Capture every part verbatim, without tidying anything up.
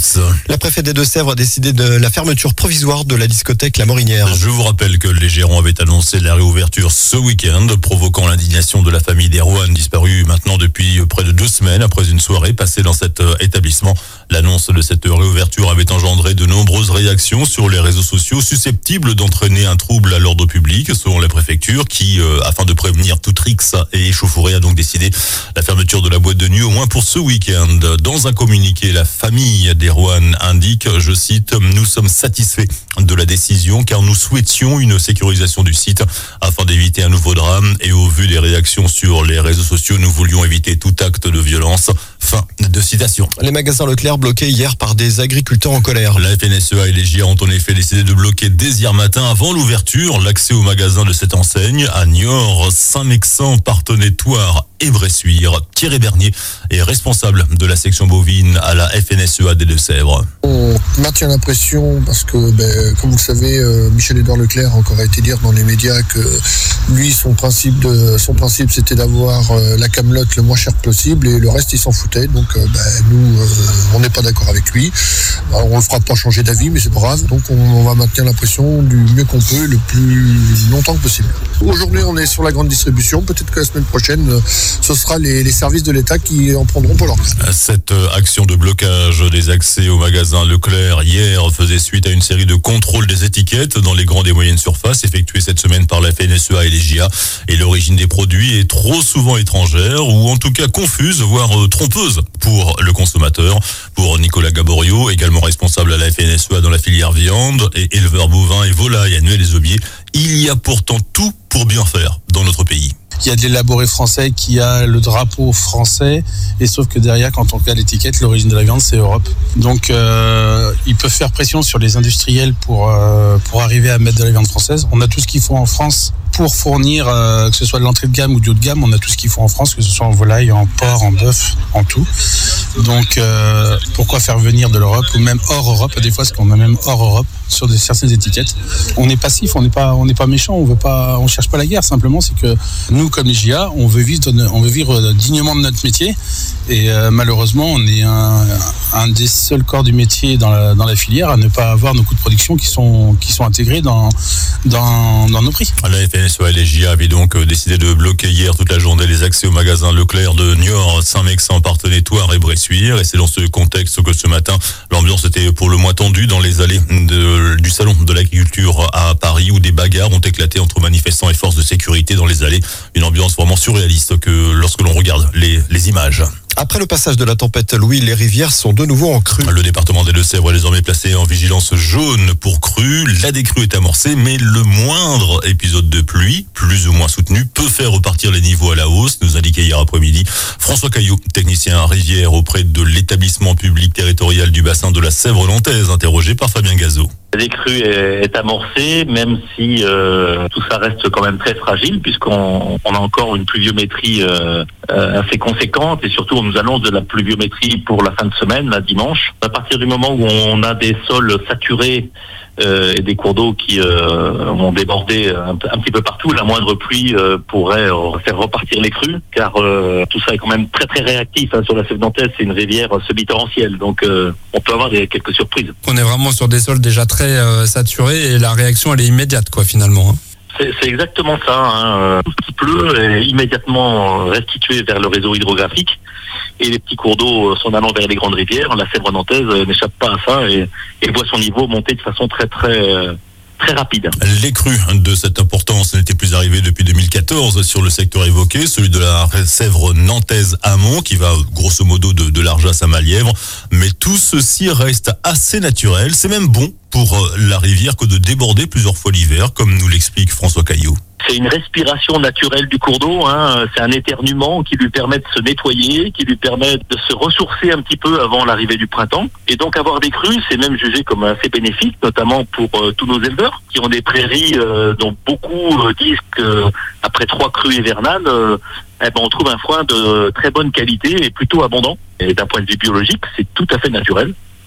tous. La préfète des Deux-Sèvres a décidé de la fermeture provisoire de la discothèque La Morinière. Je vous rappelle que les gérants avaient annoncé la réouverture ce week-end, provoquant l'indignation de la famille d'Erwan, disparue maintenant depuis près de deux semaines après une soirée passée dans cet établissement. L'annonce de cette réouverture avait engendré de nombreuses réactions sur les réseaux sociaux susceptibles d'entraîner un trouble à l'ordre public, selon la préfecture, qui, euh, afin de prévenir toute rixe et échauffourée, a donc décidé la fermeture de la boîte de nuit, au moins pour ce week-end. Dans un communiqué, la famille d'Erwan indique, je cite, « Nous sommes satisfaits de la décision car nous souhaitions une sécurisation du site afin d'éviter un nouveau drame et au vu des réactions sur les réseaux sociaux, nous voulions éviter tout acte de violence. » Fin de citation. Les magasins Leclerc bloqués hier par des agriculteurs en colère. La F N S E A et les J A ont en effet décidé de bloquer dès hier matin, avant l'ouverture, l'accès aux magasins de cette enseigne à Niort, Saint-Mexan, Parthenay-Thouars et Bressuire. Thierry Bernier est responsable de la section bovine à la F N S E A des Deux-Sèvres. On maintient la pression parce que, ben, comme vous le savez, euh, Michel-Édouard Leclerc a encore été dire dans les médias que lui, son principe, de, son principe c'était d'avoir euh, la camelote le moins cher possible et le reste, il s'en foutait. Donc, euh, ben, nous, euh, on n'est pas d'accord avec lui. Alors, on ne le fera pas changer d'avis, mais c'est pas grave. Donc, on, on va maintenir la pression du mieux qu'on peut, le plus longtemps que possible. Aujourd'hui, on est sur la grande distribution. Peut-être que la semaine prochaine, euh, ce sera les, les services de l'État qui en prendront pour leur place. Cette action de blocage des accès au magasin Leclerc hier faisait suite à une série de contrôles des étiquettes dans les grandes et moyennes surfaces effectuées cette semaine par la F N S E A et les J A. Et l'origine des produits est trop souvent étrangère ou en tout cas confuse, voire trompeuse pour le consommateur. Pour Nicolas Gaborio, également responsable à la F N S E A dans la filière viande et éleveur bovin et volaille à Nueil-les-Aubiers, il y a pourtant tout pour bien faire dans notre pays. Il y a de l'élaboré français, qui a le drapeau français, et sauf que derrière, quand on regarde l'étiquette, l'origine de la viande, c'est Europe. Donc, euh, ils peuvent faire pression sur les industriels pour euh, pour arriver à mettre de la viande française. On a tout ce qu'il faut en France pour fournir, euh, que ce soit de l'entrée de gamme ou du haut de gamme, on a tout ce qu'il faut en France, que ce soit en volaille, en porc, en bœuf, en tout. Donc, euh, pourquoi faire venir de l'Europe ou même hors Europe, des fois, parce qu'on a même hors Europe sur des, certaines étiquettes. On est passif, on n'est pas, on n'est pas méchant, on veut pas, on cherche pas la guerre. Simplement, c'est que nous, comme les J A, on veut vivre, on veut vivre dignement de notre métier. Et euh, malheureusement, on est un, un des seuls corps du métier dans la, dans la filière à ne pas avoir nos coûts de production qui sont, qui sont intégrés dans, dans, dans nos prix. La F N S E A et les J A avaient donc décidé de bloquer hier toute la journée les accès au magasin Leclerc de Niort, Saint-Mexan, Parthenay-Thouars et Bressuire. Et c'est dans ce contexte que ce matin, l'ambiance était pour le moins tendue dans les allées de, du salon de l'agriculture à Paris, où des bagarres ont éclaté entre manifestants et forces de sécurité dans les allées. Une ambiance vraiment surréaliste que lorsque l'on regarde les, les images. Après le passage de la tempête Louis, les rivières sont de nouveau en crue. Le département des Deux-Sèvres est désormais placé en vigilance jaune pour crue. La décrue est amorcée, mais le moindre épisode de pluie, plus ou moins soutenu, peut faire repartir les niveaux à la hausse, nous indiquait hier après-midi François Caillot, technicien à rivière auprès de l'établissement public territorial du bassin de la Sèvre nantaise, interrogé par Fabien Gazot. La décrue est, est amorcée, même si euh, tout ça reste quand même très fragile, puisqu'on on a encore une pluviométrie euh, euh, assez conséquente, et surtout on nous annonce de la pluviométrie pour la fin de semaine, là, dimanche. À partir du moment où on a des sols saturés euh, et des cours d'eau qui euh, vont déborder un, un petit peu partout, la moindre pluie euh, pourrait euh, faire repartir les crues, car euh, tout ça est quand même très très réactif, hein. Sur la Sèvre nantaise, c'est une rivière semi-torrentielle, donc euh, on peut avoir des, quelques surprises. On est vraiment sur des sols déjà très euh, saturés et la réaction elle est immédiate quoi finalement. Hein. C'est, c'est exactement ça. Hein. Tout ce qui pleut est immédiatement restitué vers le réseau hydrographique et les petits cours d'eau s'en allant vers les grandes rivières. La Sèvre nantaise n'échappe pas à ça et, et voit son niveau monter de façon très très très rapide. Les crues de cette importance n'étaient plus arrivées depuis deux mille quatorze sur le secteur évoqué, celui de la Sèvre nantaise amont qui va grosso modo de, de l'Arjas à Malièvre. Mais tout ceci reste assez naturel. C'est même bon pour la rivière que de déborder plusieurs fois l'hiver, comme nous l'explique François Caillot. C'est une respiration naturelle du cours d'eau, hein. C'est un éternuement qui lui permet de se nettoyer, qui lui permet de se ressourcer un petit peu avant l'arrivée du printemps. Et donc avoir des crues, c'est même jugé comme assez bénéfique, notamment pour euh, tous nos éleveurs qui ont des prairies euh, dont beaucoup euh, disent qu'après trois crues hivernales, euh, eh ben, on trouve un foin de très bonne qualité et plutôt abondant. Et d'un point de vue biologique, c'est tout à fait naturel.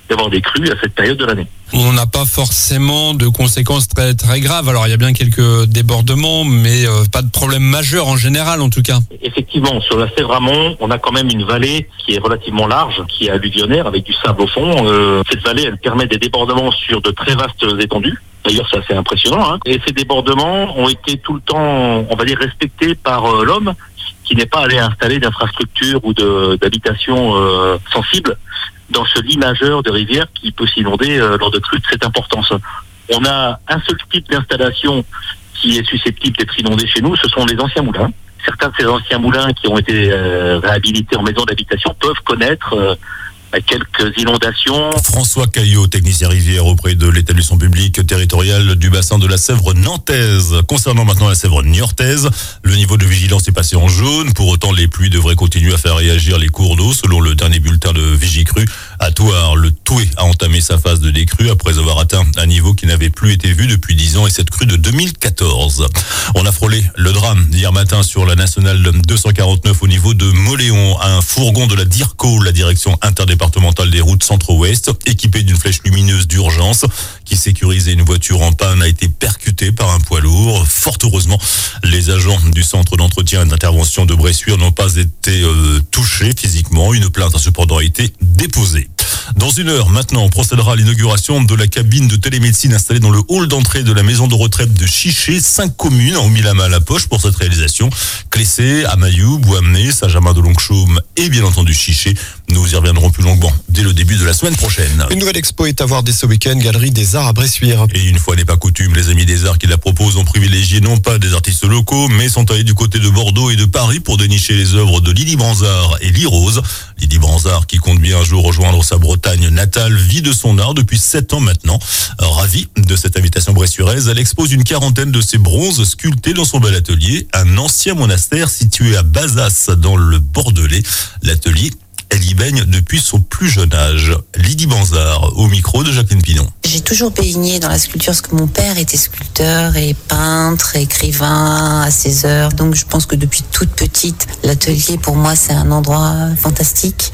d'avoir des crues à cette période de l'année. On n'a pas forcément de conséquences très très graves. Alors il y a bien quelques débordements, mais euh, pas de problème majeur en général en tout cas. Effectivement, sur la Sèvre amont, on a quand même une vallée qui est relativement large, qui est alluvionnaire avec du sable au fond. Euh, cette vallée, elle permet des débordements sur de très vastes étendues. D'ailleurs, c'est assez impressionnant. Hein. Et ces débordements ont été tout le temps, on va dire, respectés par euh, l'homme, qui n'est pas allé installer d'infrastructures ou de, d'habitations euh, sensibles dans ce lit majeur de rivière qui peut s'inonder euh, lors de crues de cette importance. On a un seul type d'installation qui est susceptible d'être inondé chez nous, ce sont les anciens moulins. Certains de ces anciens moulins qui ont été euh, réhabilités en maison d'habitation peuvent connaître euh, quelques inondations. François Caillot, technicien rivière auprès de l'établissement public territorial du bassin de la Sèvre nantaise. Concernant maintenant la Sèvre niortaise, le niveau de vigilance est passé en jaune. Pour autant, les pluies devraient continuer à faire réagir les cours d'eau. Selon le dernier bulletin de Vigicru, à Thouars, le Toué a entamé sa phase de décrue après avoir atteint un niveau qui n'avait plus été vu depuis dix ans et cette crue de deux mille quatorze. On a frôlé le drame hier matin sur la nationale deux cent quarante-neuf au niveau de Moléon. Un fourgon de la DIRCO, la direction interdépartementale des routes centre-ouest, équipé d'une flèche lumineuse d'urgence qui sécurisait une voiture en panne, a été percuté par un poids lourd. Fort heureusement, les agents du centre d'entretien et d'intervention de Bressuire n'ont pas été euh, touchés physiquement. Une plainte a cependant été déposée. Dans une heure, maintenant, on procédera à l'inauguration de la cabine de télémédecine installée dans le hall d'entrée de la maison de retraite de Chiché. Cinq communes ont mis la main à la poche pour cette réalisation. Clessé, Amailloux, Bouamné, Saint-Germain-de-Longchaume et bien entendu Chiché. Nous y reviendrons plus longuement dès le début de la semaine prochaine. Une nouvelle expo est à voir dès ce week-end, Galerie des Arts à Bressuire. Et une fois n'est pas coutume, les Amis des Arts qui la proposent ont privilégié non pas des artistes locaux, mais sont allés du côté de Bordeaux et de Paris pour dénicher les œuvres de Lydie Branzard et Lee Rose. Lydie Branzard, qui compte bien un jour rejoindre sa Bretagne natale, vit de son art depuis sept ans maintenant. Ravie de cette invitation bressuiraise, elle expose une quarantaine de ses bronzes sculptés dans son bel atelier, un ancien monastère situé à Bazas dans le Bordelais. L'atelier, elle y baigne depuis son plus jeune âge. Lydie Branzard, au micro de Jacqueline Pinon. J'ai toujours baigné dans la sculpture parce que mon père était sculpteur et peintre, écrivain à ses heures. Donc je pense que depuis toute petite, l'atelier pour moi c'est un endroit fantastique.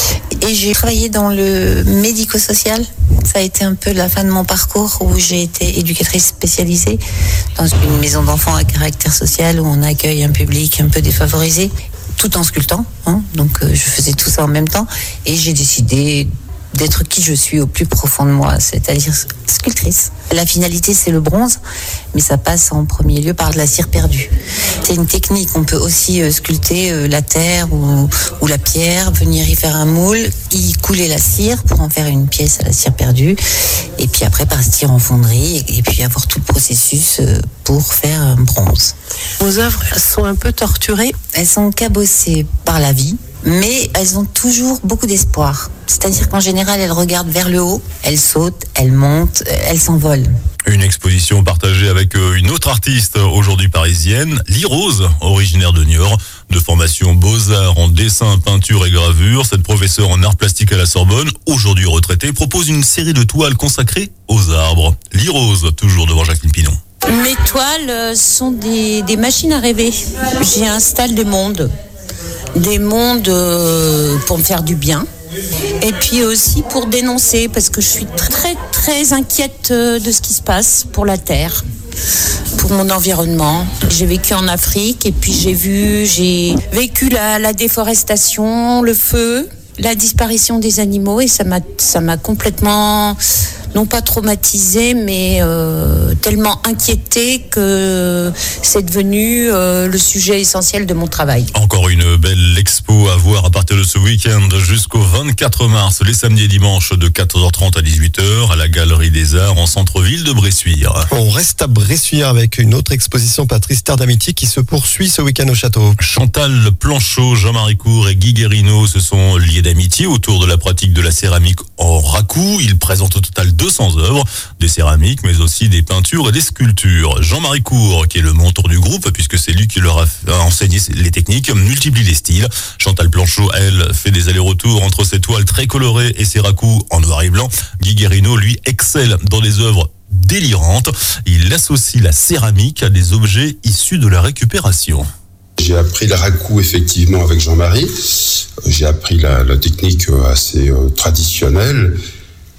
Et j'ai travaillé dans le médico-social. Ça a été un peu la fin de mon parcours où j'ai été éducatrice spécialisée dans une maison d'enfants à caractère social où on accueille un public un peu défavorisé, tout en sculptant. Hein. Donc euh, je faisais tout ça en même temps et j'ai décidé d'être qui je suis au plus profond de moi, c'est-à-dire sculptrice. La finalité, c'est le bronze, mais ça passe en premier lieu par de la cire perdue. C'est une technique, on peut aussi euh, sculpter euh, la terre ou, ou la pierre, venir y faire un moule, y couler la cire pour en faire une pièce à la cire perdue, et puis après partir en fonderie, et, et puis avoir tout le processus euh, pour faire un bronze. Vos œuvres sont un peu torturées. Elles sont cabossées par la vie, mais elles ont toujours beaucoup d'espoir. C'est-à-dire qu'en général, elles regardent vers le haut, elles sautent, elles montent, elles s'envolent. Une exposition partagée avec une autre artiste aujourd'hui parisienne, Lee Rose, originaire de Niort, de formation Beaux-Arts en dessin, peinture et gravure. Cette professeure en arts plastiques à la Sorbonne, aujourd'hui retraitée, propose une série de toiles consacrées aux arbres. Lee Rose, toujours devant Jacqueline Pinon. Mes toiles sont des, des machines à rêver. J'y installe des mondes. Des mondes euh, pour me faire du bien. Et puis aussi pour dénoncer, parce que je suis très très inquiète de ce qui se passe pour la terre, pour mon environnement. J'ai vécu en Afrique et puis j'ai vu, j'ai vécu la, la déforestation, le feu, la disparition des animaux et ça m'a, ça m'a complètement, non pas traumatisée, mais euh, tellement inquiétée que c'est devenu euh, le sujet essentiel de mon travail. Encore une belle expo à voir à partir de ce week-end jusqu'au vingt-quatre mars, les samedis et dimanches de quatorze heures trente à dix-huit heures à la Galerie des Arts en centre-ville de Bressuire. On reste à Bressuire avec une autre exposition Patrice Terre d'Amitié qui se poursuit ce week-end au château. Chantal Planchot, Jean-Marie Cour et Guy Guérino se sont liés d'amitié autour de la pratique de la céramique en raku. Ils présentent au total deux cents œuvres, des céramiques mais aussi des peintures et des sculptures. Jean-Marie Cour, qui est le mentor du groupe puisque c'est lui qui leur a enseigné les techniques, multiplie les styles. Chantal Planchot, elle, fait des allers-retours entre ses toiles très colorées et ses rakus en noir et blanc. Guy Guérino, lui, excelle dans des œuvres délirantes. Il associe la céramique à des objets issus de la récupération. J'ai appris le raku effectivement avec Jean-Marie. J'ai appris la, la technique assez euh, traditionnelle.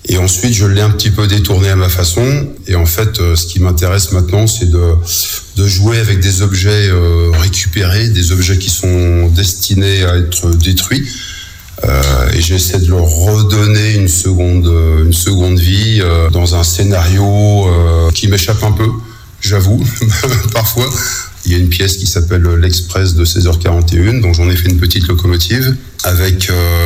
Et ensuite, je l'ai un petit peu détourné à ma façon. Et en fait, euh, ce qui m'intéresse maintenant, c'est de, de jouer avec des objets euh, récupérés, des objets qui sont destinés à être détruits. Euh, et j'essaie de leur redonner une seconde, une seconde vie euh, dans un scénario euh, qui m'échappe un peu, j'avoue, parfois. Il y a une pièce qui s'appelle l'Express de seize heures quarante et une, donc j'en ai fait une petite locomotive avec euh,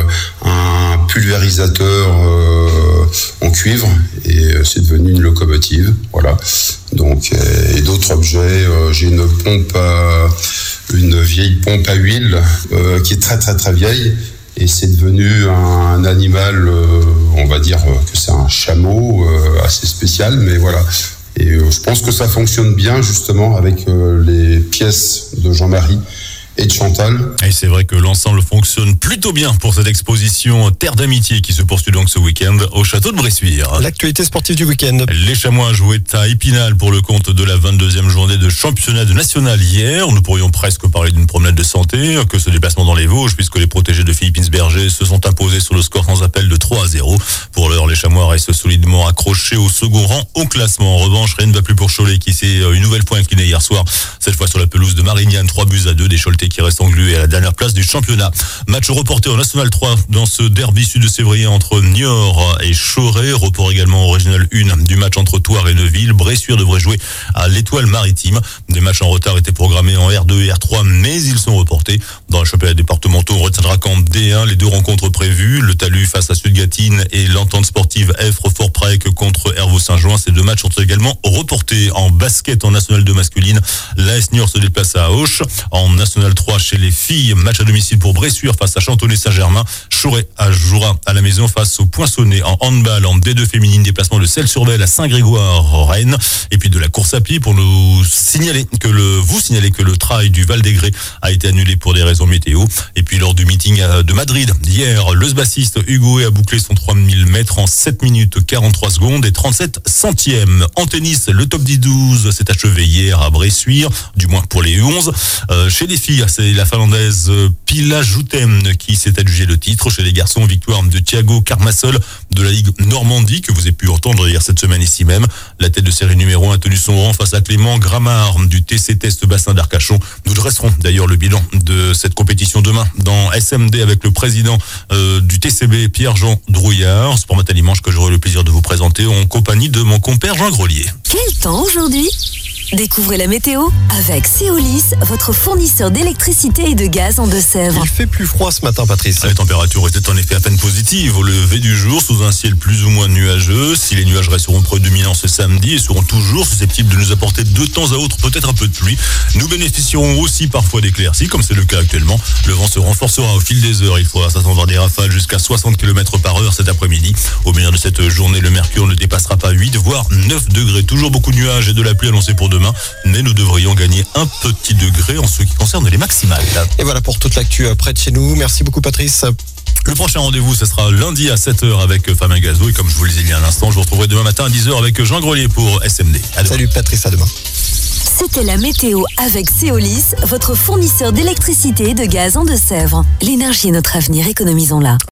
un pulvérisateur euh, en cuivre et c'est devenu une locomotive, voilà. Donc et d'autres objets, euh, j'ai une pompe, à, une vieille pompe à huile euh, qui est très très très vieille. Et c'est devenu un animal, euh, on va dire que c'est un chameau euh, assez spécial, mais voilà. Et euh, je pense que ça fonctionne bien justement avec euh, les pièces de Jean-Marie et de Chantal. Et c'est vrai que l'ensemble fonctionne plutôt bien pour cette exposition Terre d'amitié qui se poursuit donc ce week-end au château de Bressuire. L'actualité sportive du week-end. Les Chamois jouaient à Épinal pour le compte de la vingt-deuxième journée de championnat de national hier. Nous pourrions presque parler d'une promenade de santé que ce déplacement dans les Vosges, puisque les protégés de Philippe Insberger se sont imposés sur le score sans appel de trois à zéro. Pour l'heure, les Chamois restent solidement accrochés au second rang au classement. En revanche, rien ne va plus pour Cholet qui s'est une nouvelle fois incliné hier soir, cette fois sur la pelouse de Marignane, trois buts à deux, des Choletais qui restent englués à la dernière place du championnat. Match reporté en National trois dans ce derby sud-sévrien entre Niort et Choré. Report également au Régional un du match entre Thouars et Neuville. Bressuire devrait jouer à l'Étoile Maritime. Des matchs en retard étaient programmés en R deux et R trois, mais ils sont reportés. Dans le championnat départemental, on retiendra qu'en D un, les deux rencontres prévues, le Talus face à Sud-Gatine et l'entente sportive Effre-Fort-Prague contre Hervaux-Saint-Jean. Ces deux matchs sont également reportés. En basket, en National deux masculine, l'A S Niort se déplace à Auch. En National trois, chez les filles, match à domicile pour Bressuire face à Chantonnay-Saint-Germain. Choré jouera à la maison face au Poinçonnet. En handball, en D deux féminine, déplacement de Celles-sur-Belle à Saint-Grégoire, Rennes. Et puis de la course à pied pour nous signaler que le, vous signaler que le trail du Val-des-Grès a été annulé pour des raisons météo. Et puis lors du meeting de Madrid, hier, le bassiste Hugo a bouclé son trois mille mètres en sept minutes quarante-trois secondes et trente-sept centièmes. En tennis, le top dix douze s'est achevé hier à Bressuire, du moins pour les U onze. Euh, chez les filles, c'est la finlandaise Pila Joutem qui s'est adjugé le titre. Chez les garçons, victoire de Thiago Carmassol de la Ligue Normandie que vous avez pu entendre hier cette semaine ici même. La tête de série numéro un a tenu son rang face à Clément Grammar du T C Test Bassin d'Arcachon. Nous dresserons d'ailleurs le bilan de cette compétition demain dans S M D avec le président euh, du T C B, Pierre-Jean Drouillard. Sport Matin Dimanche que j'aurai le plaisir de vous présenter en compagnie de mon compère Jean Grelier. Quel temps aujourd'hui ? Découvrez la météo avec Céolis, votre fournisseur d'électricité et de gaz en Deux-Sèvres. Il fait plus froid ce matin, Patrice. Les températures étaient en effet à peine positives au lever du jour, sous un ciel plus ou moins nuageux. Si les nuages resteront prédominants ce samedi et seront toujours susceptibles de nous apporter de temps à autre peut-être un peu de pluie, nous bénéficierons aussi parfois d'éclaircies, comme c'est le cas actuellement. Le vent se renforcera au fil des heures. Il faudra s'attendre à des rafales jusqu'à soixante kilomètres par heure cet après-midi. Au milieu de cette journée, le mercure ne dépassera pas huit, voire neuf degrés. Toujours beaucoup de nuages et de la pluie annoncée pour demain. Mais nous devrions gagner un petit degré en ce qui concerne les maximales. Et voilà pour toute l'actu près de chez nous. Merci beaucoup, Patrice. Le prochain rendez-vous, ce sera lundi à sept heures avec Fabien Gazo. Et comme je vous le disais il y a un instant, je vous retrouverai demain matin à dix heures avec Jean Grelier pour S M D. Salut Patrice, à demain. C'était la météo avec Céolis, votre fournisseur d'électricité et de gaz en Deux-Sèvres. L'énergie est notre avenir, économisons-la.